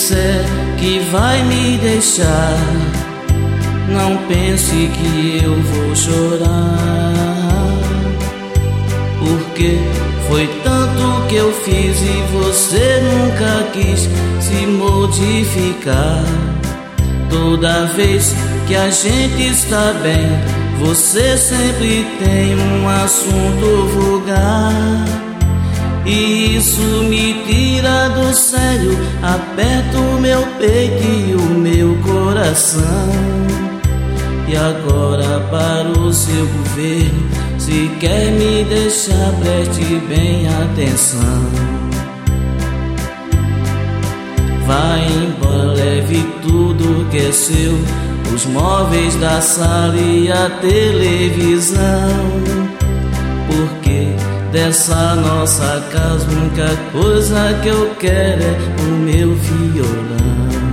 disser que vai me deixar, não pense que eu vou chorar, porque foi tanto que eu fiz e você nunca quis se modificar. Toda vez que a gente está bem, você sempre tem um assunto vulgar, e isso me tira do sério, aperta o meu peito e o meu coração. E agora para o seu governo, se quer me deixar, preste bem atenção. Vai embora, leve tudo que é seu, os móveis da sala e a televisão, porque dessa nossa casa a única coisa que eu quero é o meu violão.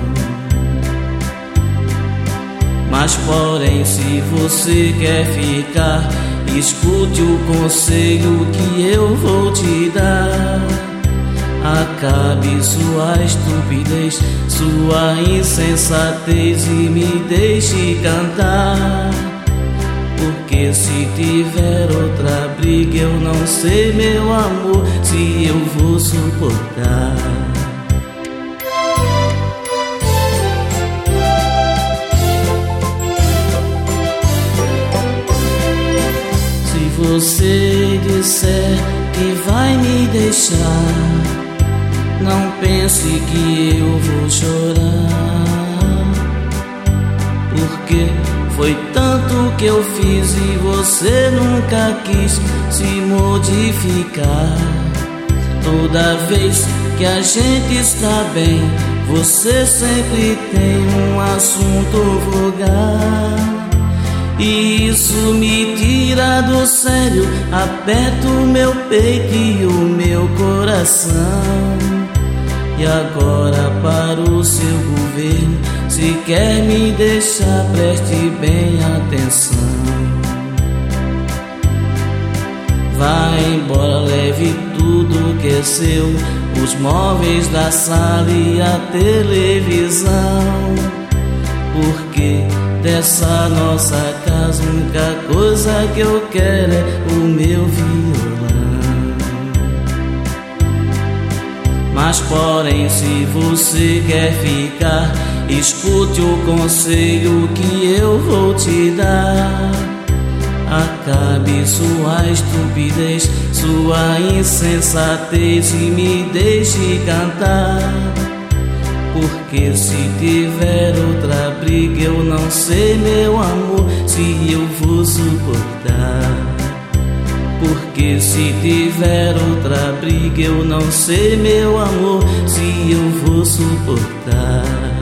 Mas porém, se você quer ficar, escute o conselho que eu vou te dar. Acabe sua estupidez, sua insensatez e me deixe cantar. Porque se tiver outra briga, eu não sei, meu amor, se eu vou suportar. Se você disser que vai me deixar, não pense que eu vou chorar, porque foi tanto que eu fiz e você nunca quis se modificar. Toda vez que a gente está bem, você sempre tem um assunto vulgar, e isso me tira do sério, aperta o meu peito e o meu coração. E agora para o seu governo, se quer me deixar, preste bem atenção. Vai embora, leve tudo que é seu, os móveis da sala e a televisão, porque dessa nossa casa a única coisa que eu quero é o meu violão. Mas porém, se você quer ficar, escute o conselho que eu vou te dar. Acabe sua estupidez, sua insensatez e me deixe cantar. Porque se tiver outra briga, eu não sei, meu amor, se eu vou suportar. Porque se tiver outra briga, eu não sei, meu amor, se eu vou suportar.